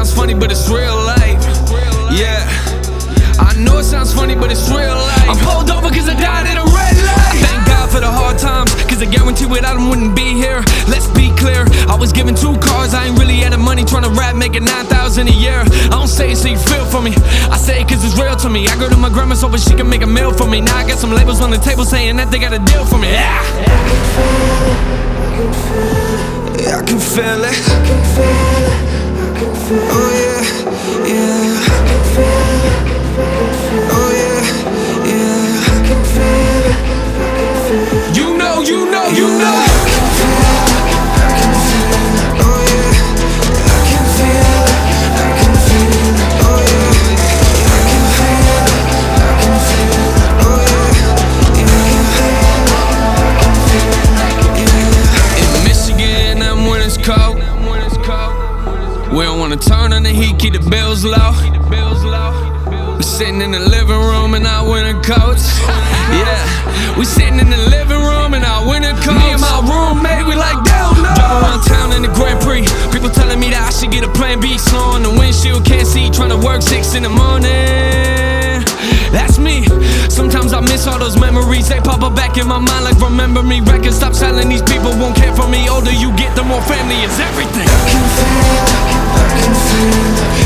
sounds funny, but it's real life. Yeah, I know it sounds funny, but it's real life. I'm pulled over cause I died in a red light. Thank God for the hard times, cause I guarantee without them wouldn't be here. Let's be clear, I was given 2 cars, I ain't really had the money trying to rap, making 9,000 a year. I don't say it so you feel for me, I say it cause it's real to me. I go to my grandma so she can make a meal for me. Now I got some labels on the table saying that they got a deal for me. Yeah, I can feel it. Oh yeah, yeah. Oh yeah, yeah. You know, you know, you know. We don't wanna turn on the heat, keep the bills low. We sitting in the living room in our winter coats. Yeah, we sitting in the living room in our winter coats. Me and my roommate, we like down no. Drive around town in the Grand Prix. People telling me that I should get a plan B. Slow on the windshield, can't see, trying to work 6 in the morning. That's me. Sometimes I miss all those memories. They pop up back in my mind like remember me. Records stop selling, these people won't care for me. Older you get, the more family is everything. I can feel